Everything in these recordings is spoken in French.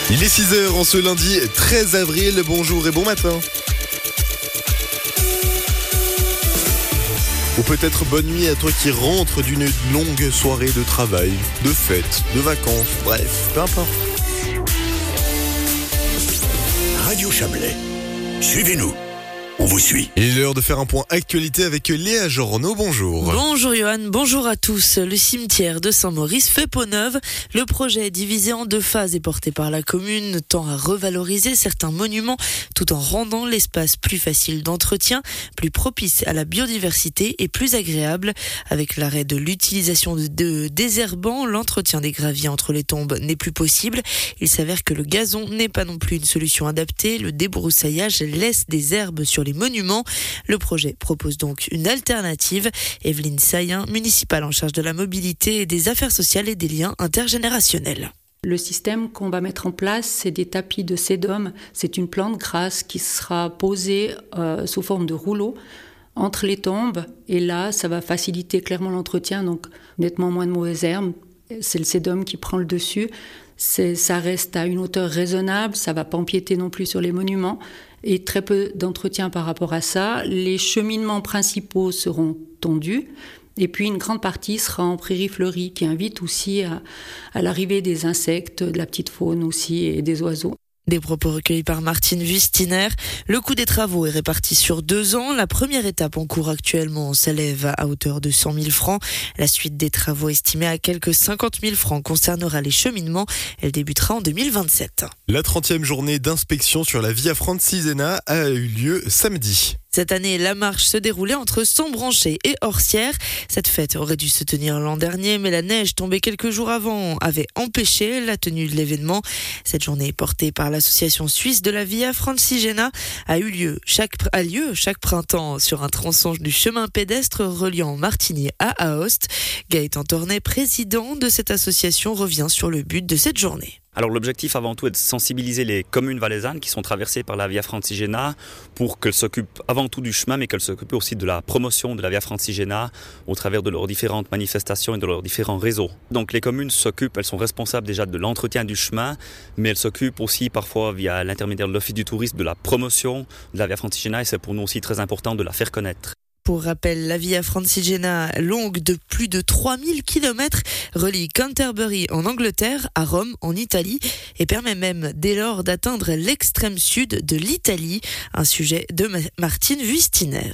Il est 6h en ce lundi 13 avril. Bonjour et bon matin. Ou peut-être bonne nuit à toi qui rentre d'une longue soirée de travail, de fête, de vacances, bref, peu importe. Radio Chablais, suivez-nous, on vous suit. Il est l'heure de faire un point actualité avec Léa Journeau, bonjour. Bonjour Johan, bonjour à tous. Le cimetière de Saint-Maurice fait peau neuve. Le projet divisé en 2 phases et porté par la commune tend à revaloriser certains monuments tout en rendant l'espace plus facile d'entretien, plus propice à la biodiversité et plus agréable. Avec l'arrêt de l'utilisation de désherbants, l'entretien des graviers entre les tombes n'est plus possible. Il s'avère que le gazon n'est pas non plus une solution adaptée. Le débroussaillage laisse des herbes sur les monuments. Le projet propose donc une alternative. Evelyne Sayen, municipale en charge de la mobilité et des affaires sociales et des liens intergénérationnels. Le système qu'on va mettre en place, c'est des tapis de sédum. C'est une plante grasse qui sera posée sous forme de rouleau entre les tombes. Et là, ça va faciliter clairement l'entretien, donc nettement moins de mauvaises herbes. C'est le sédum qui prend le dessus. Ça reste à une hauteur raisonnable, ça ne va pas empiéter non plus sur les monuments. Et très peu d'entretien par rapport à ça. Les cheminements principaux seront tondus. Et puis une grande partie sera en prairie fleurie, qui invite aussi à l'arrivée des insectes, de la petite faune aussi et des oiseaux. Des propos recueillis par Martine Wustiner. Le coût des travaux est réparti sur 2 ans. La première étape en cours actuellement s'élève à hauteur de 100 000 francs. La suite des travaux estimés à quelques 50 000 francs concernera les cheminements. Elle débutera en 2027. La 30e journée d'inspection sur la Via Francigena a eu lieu samedi. Cette année, la marche se déroulait entre Sambranché et Orsières. Cette fête aurait dû se tenir l'an dernier, mais la neige tombée quelques jours avant avait empêché la tenue de l'événement. Cette journée, portée par l'association suisse de la Via Francigena, a lieu chaque printemps sur un tronçon du chemin pédestre reliant Martigny à Aoste. Gaëtan Tornet, président de cette association, revient sur le but de cette journée. Alors l'objectif avant tout est de sensibiliser les communes valaisannes qui sont traversées par la Via Francigena pour qu'elles s'occupent avant tout du chemin, mais qu'elles s'occupent aussi de la promotion de la Via Francigena au travers de leurs différentes manifestations et de leurs différents réseaux. Donc les communes s'occupent, elles sont responsables déjà de l'entretien du chemin, mais elles s'occupent aussi parfois via l'intermédiaire de l'Office du tourisme de la promotion de la Via Francigena et c'est pour nous aussi très important de la faire connaître. Pour rappel, la Via Francigena, longue de plus de 3000 km, relie Canterbury en Angleterre à Rome en Italie et permet même dès lors d'atteindre l'extrême sud de l'Italie, un sujet de Martine Wustiner.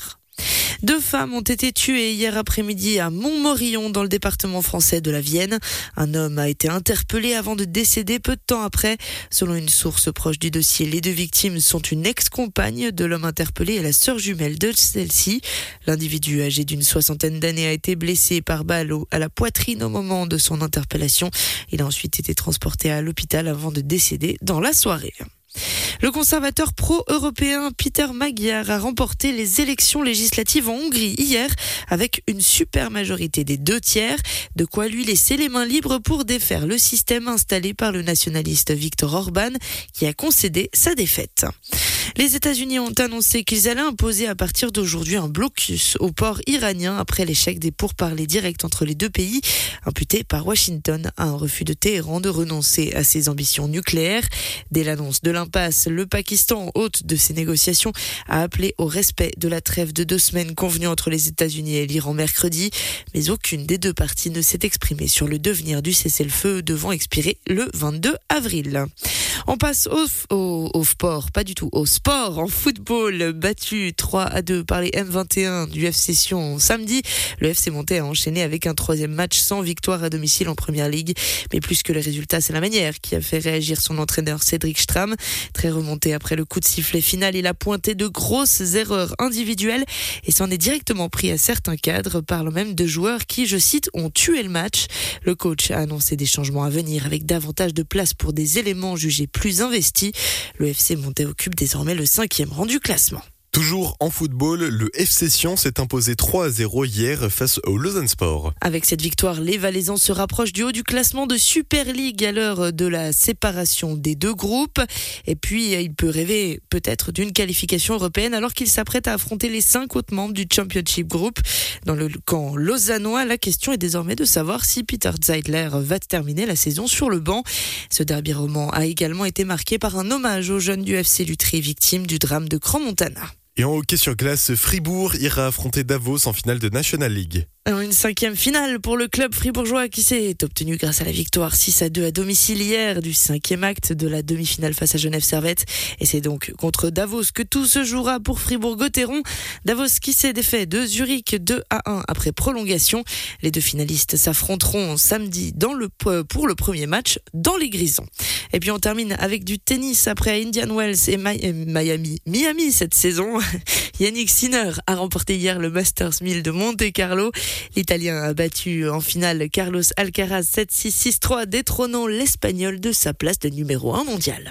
2 femmes ont été tuées hier après-midi à Montmorillon dans le département français de la Vienne. Un homme a été interpellé avant de décéder peu de temps après. Selon une source proche du dossier, les 2 victimes sont une ex-compagne de l'homme interpellé et la sœur jumelle de celle-ci. L'individu âgé d'une 60aine d'années a été blessé par balle à la poitrine au moment de son interpellation. Il a ensuite été transporté à l'hôpital avant de décéder dans la soirée. Le conservateur pro-européen Peter Magyar a remporté les élections législatives en Hongrie hier avec une super majorité des 2/3, de quoi lui laisser les mains libres pour défaire le système installé par le nationaliste Viktor Orban qui a concédé sa défaite. Les États-Unis ont annoncé qu'ils allaient imposer à partir d'aujourd'hui un blocus au port iranien après l'échec des pourparlers directs entre les 2 pays, imputés par Washington à un refus de Téhéran de renoncer à ses ambitions nucléaires. Dès l'annonce de l'impasse, le Pakistan, hôte de ces négociations, a appelé au respect de la trêve de 2 semaines convenue entre les États-Unis et l'Iran mercredi, mais aucune des 2 parties ne s'est exprimée sur le devenir du cessez-le-feu devant expirer le 22 avril. On passe au sport, pas du tout, au sport, en football, battu 3-2 par les M21 du FC Sion samedi. Le FC Montais a enchaîné avec un 3e match sans victoire à domicile en Première Ligue. Mais plus que le résultat, c'est la manière qui a fait réagir son entraîneur Cédric Stram. Très remonté après le coup de sifflet final, il a pointé de grosses erreurs individuelles et s'en est directement pris à certains cadres, parlant même de joueurs qui, je cite, ont tué le match. Le coach a annoncé des changements à venir avec davantage de place pour des éléments jugés plus investis. Le FC Montais occupe désormais le 5e rang du classement. Toujours en football, le FC Sion s'est imposé 3-0 hier face au Lausanne Sport. Avec cette victoire, les Valaisans se rapprochent du haut du classement de Super League à l'heure de la séparation des deux groupes. Et puis, il peut rêver peut-être d'une qualification européenne alors qu'il s'apprête à affronter les 5 autres membres du Championship Group. Dans le camp lausannois, la question est désormais de savoir si Peter Zeidler va terminer la saison sur le banc. Ce derby roman a également été marqué par un hommage aux jeunes du FC Lutry victimes du drame de Crans-Montana. Et en hockey sur glace, Fribourg ira affronter Davos en finale de National League. Une 5e finale pour le club fribourgeois qui s'est obtenu grâce à la victoire 6-2 à domicile hier du 5e acte de la demi-finale face à Genève Servette. Et c'est donc contre Davos que tout se jouera pour Fribourg-Gotteron. Davos qui s'est défait de Zurich 2-1 après prolongation. Les deux finalistes s'affronteront samedi pour le premier match dans les Grisons. Et puis on termine avec du tennis après Indian Wells et Miami cette saison. Yannick Sinner a remporté hier le Masters 1000 de Monte-Carlo. L'Italien a battu en finale Carlos Alcaraz 7-6, 6-3, détrônant l'Espagnol de sa place de numéro 1 mondial.